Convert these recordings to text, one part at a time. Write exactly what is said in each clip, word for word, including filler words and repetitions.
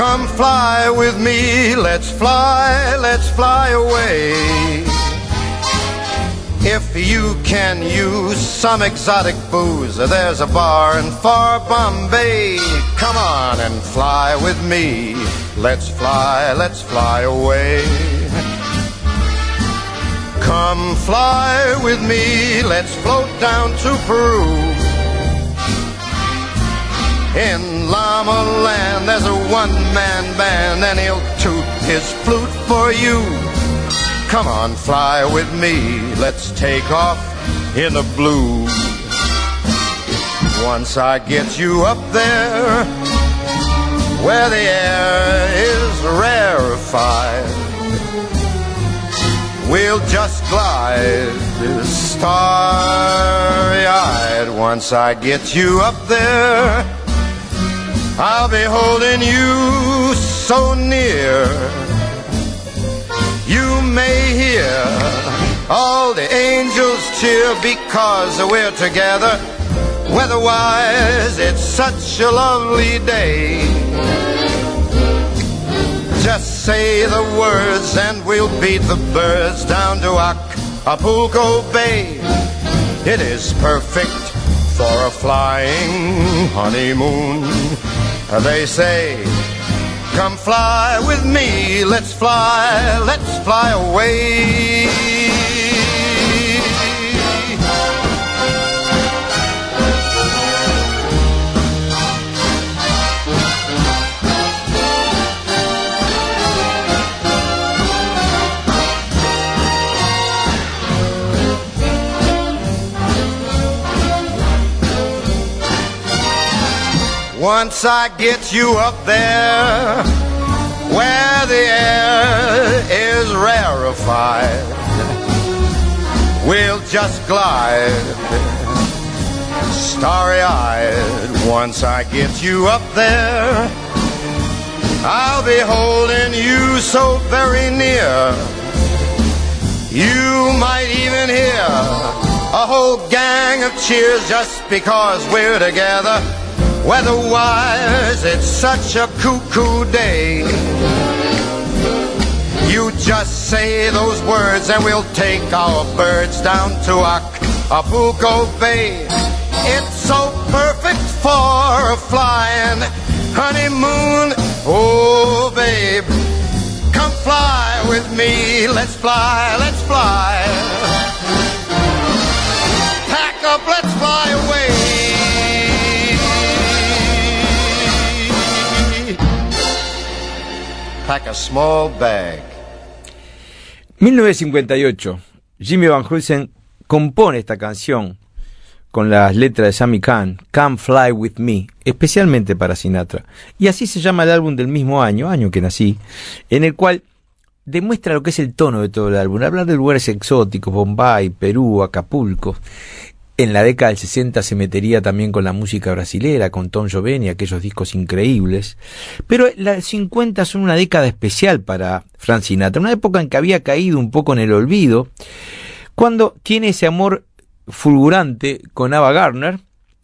Come fly with me, let's fly, let's fly away. If you can use some exotic booze, there's a bar in far Bombay. Come on and fly with me, let's fly, let's fly away. Come fly with me, let's float down to Peru. In Llama Land there's a one-man band and he'll toot his flute for you. Come on, fly with me, let's take off in the blue. Once I get you up there, where the air is rarefied, we'll just glide starry-eyed. Once I get you up there, I'll be holding you so near. You may hear all the angels cheer because we're together. Weather-wise, it's such a lovely day. Just say the words and we'll beat the birds down to Acapulco Bay. It is perfect for a flying honeymoon. They say, come fly with me, let's fly, let's fly away. Once I get you up there, where the air is rarefied, we'll just glide starry-eyed. Once I get you up there, I'll be holding you so very near. You might even hear a whole gang of cheers just because we're together. Weather-wise, it's such a cuckoo day. You just say those words and we'll take our birds down to Acapulco Bay. It's so perfect for a flying honeymoon. Oh, babe, come fly with me. Let's fly, let's fly. Pack up, let's fly away. Pack a small bag. mil novecientos cincuenta y ocho, Jimmy Van Heusen compone esta canción con las letras de Sammy Cahn, Come Fly With Me, especialmente para Sinatra. Y así se llama el álbum del mismo año, año que nací, en el cual demuestra lo que es el tono de todo el álbum. Hablar de lugares exóticos, Bombay, Perú, Acapulco. En la década del sesenta se metería también con la música brasilera, con Tom Jobim y aquellos discos increíbles. Pero los cincuenta son una década especial para Frank Sinatra, una época en que había caído un poco en el olvido, cuando tiene ese amor fulgurante con Ava Gardner,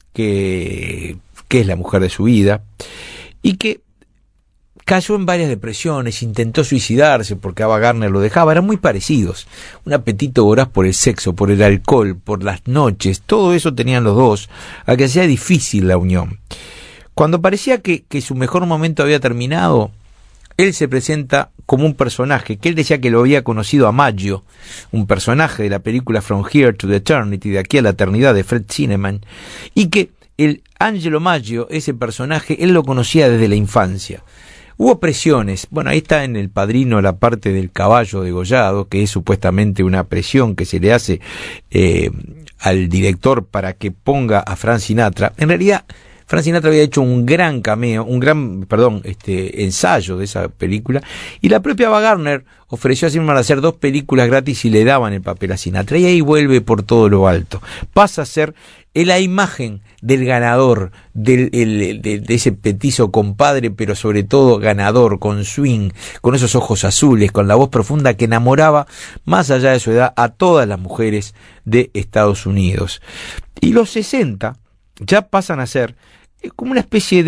que, que es la mujer de su vida, y que cayó en varias depresiones, intentó suicidarse porque Ava Gardner lo dejaba. Eran muy parecidos, un apetito voraz por el sexo, por el alcohol, por las noches, todo eso tenían los dos, a que sea difícil la unión. Cuando parecía que, que su mejor momento había terminado, él se presenta como un personaje, que él decía que lo había conocido a Maggio, un personaje de la película From Here to the Eternity, de aquí a la eternidad, de Fred Zinnemann, y que el Angelo Maggio, ese personaje, él lo conocía desde la infancia. Hubo presiones, bueno, ahí está en El Padrino la parte del caballo degollado, que es supuestamente una presión que se le hace eh, al director para que ponga a Frank Sinatra. En realidad, Frank Sinatra había hecho un gran cameo, un gran, perdón, este ensayo de esa película, y la propia Ava Gardner ofreció a Zinnemann hacer dos películas gratis y le daban el papel a Sinatra, y ahí vuelve por todo lo alto. Pasa a ser la imagen del ganador, del, el, de, de ese petizo compadre, pero sobre todo ganador, con swing, con esos ojos azules, con la voz profunda que enamoraba, más allá de su edad, a todas las mujeres de Estados Unidos. Y los sesenta ya pasan a ser como una especie de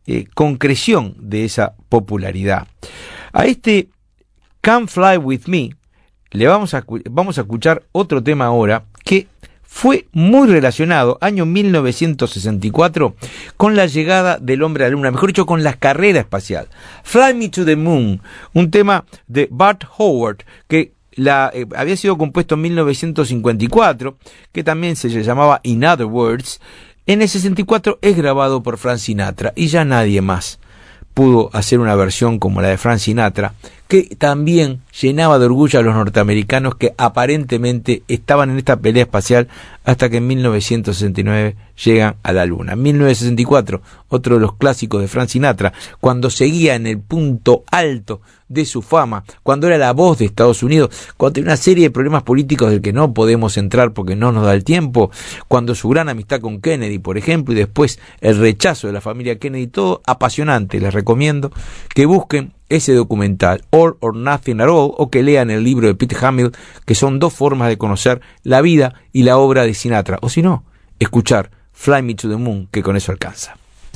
eh, concreción de esa popularidad. A este Come Fly With Me le vamos a, vamos a escuchar otro tema ahora que fue muy relacionado, año mil novecientos sesenta y cuatro, con la llegada del hombre a la luna, mejor dicho, con la carrera espacial. Fly Me to the Moon, un tema de Burt Howard, que la, eh, había sido compuesto en mil novecientos cincuenta y cuatro, que también se llamaba In Other Words. En el sesenta y cuatro es grabado por Frank Sinatra, y ya nadie más pudo hacer una versión como la de Frank Sinatra, que también llenaba de orgullo a los norteamericanos que aparentemente estaban en esta pelea espacial hasta que en mil novecientos sesenta y nueve llegan a la luna. En mil novecientos sesenta y cuatro, otro de los clásicos de Frank Sinatra, cuando seguía en el punto alto de su fama, cuando era la voz de Estados Unidos, cuando tenía una serie de problemas políticos del que no podemos entrar porque no nos da el tiempo, cuando su gran amistad con Kennedy, por ejemplo, y después el rechazo de la familia Kennedy, todo apasionante. Les recomiendo que busquen ese documental, All or Nothing at All, o que lean el libro de Pete Hamill, que son dos formas de conocer la vida y la obra de Sinatra, o si no, escuchar Fly Me to the Moon, que con eso alcanza.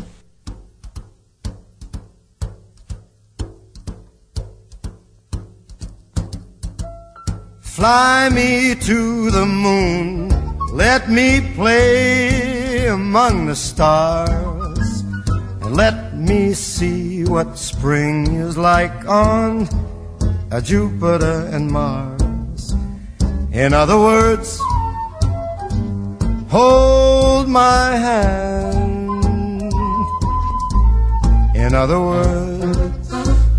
Fly me to the moon, let me play among the stars, and let me see what spring is like on a Jupiter and Mars. In other words, hold my hand. In other words,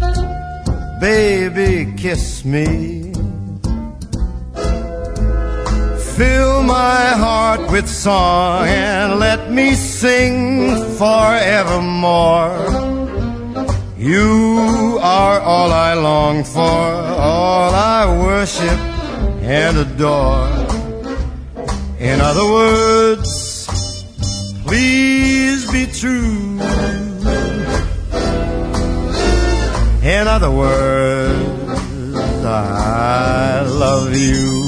baby, kiss me. Fill my heart with song and let me sing forevermore. You are all I long for, all I worship and adore. In other words, please be true. In other words, I love you.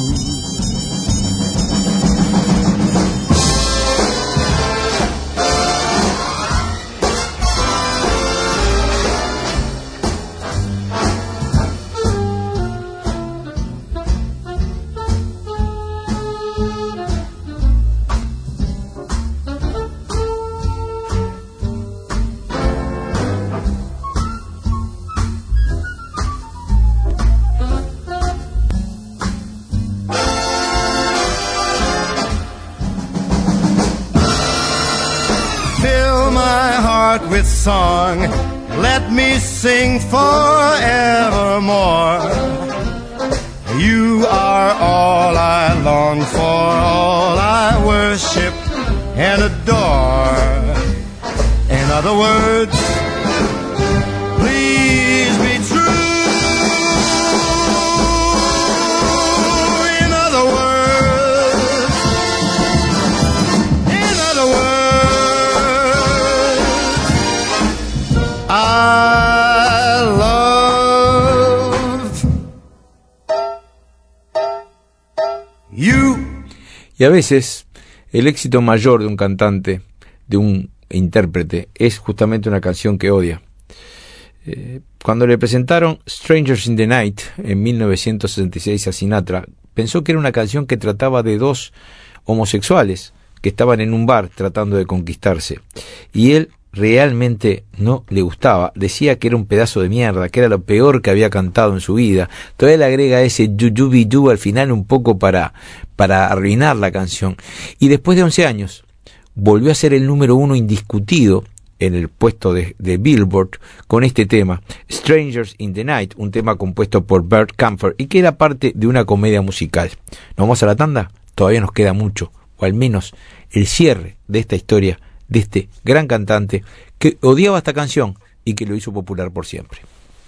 With song, let me sing forevermore. You are all I long for, all I worship and adore. In other words, please be true. In other words, in other words, I love you. Y a veces el éxito mayor de un cantante, de un intérprete, es justamente una canción que odia. Eh, cuando le presentaron Strangers in the Night en mil novecientos sesenta y seis a Sinatra, pensó que era una canción que trataba de dos homosexuales que estaban en un bar tratando de conquistarse, y él realmente no le gustaba, decía que era un pedazo de mierda, que era lo peor que había cantado en su vida. Todavía le agrega ese yu-yu-bi-yu al final un poco para, para arruinar la canción. Y después de once años volvió a ser el número uno indiscutido en el puesto de, de Billboard con este tema, Strangers in the Night, un tema compuesto por Bert Kaempfer y que era parte de una comedia musical. ¿Nos vamos a la tanda? Todavía nos queda mucho, o al menos el cierre de esta historia de este gran cantante que odiaba esta canción y que lo hizo popular por siempre.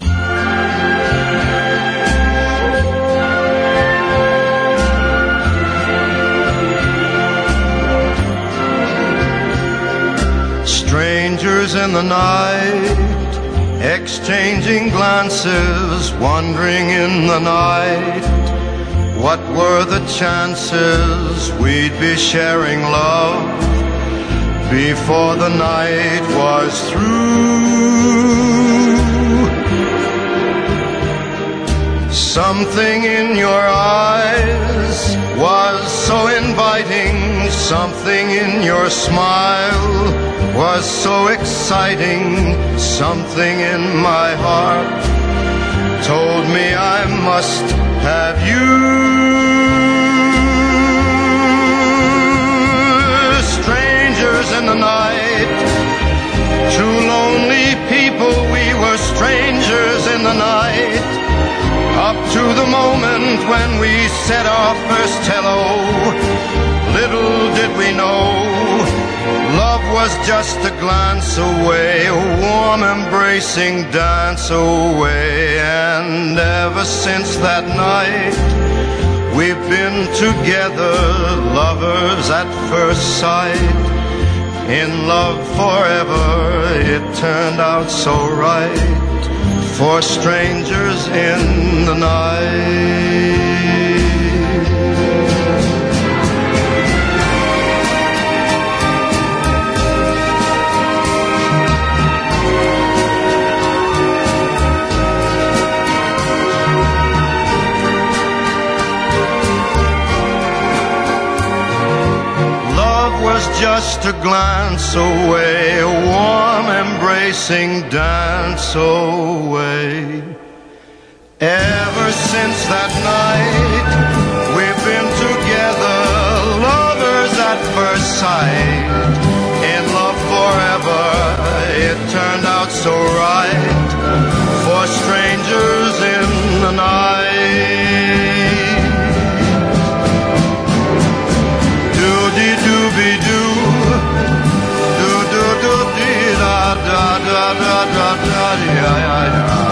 Strangers in the night, exchanging glances, wandering in the night. What were the chances we'd be sharing love? before the night was through. Something in your eyes was so inviting, something in your smile was so exciting, something in my heart told me I must have you. Strangers in the night, two lonely people, we were strangers in the night. Up to the moment when we said our first hello, little did we know, love was just a glance away, a warm embracing dance away. And ever since that night, we've been together, lovers at first sight, in love forever. It turned out so right for strangers in the night. Was just a glance away, a warm embracing dance away. Ever since that night, we've been together, lovers at first sight, in love forever. It turned out so right for strangers in the night. Doody-dooby-doo, do-do-do-dee-da-da-da-da-da-da-da-da-da-da.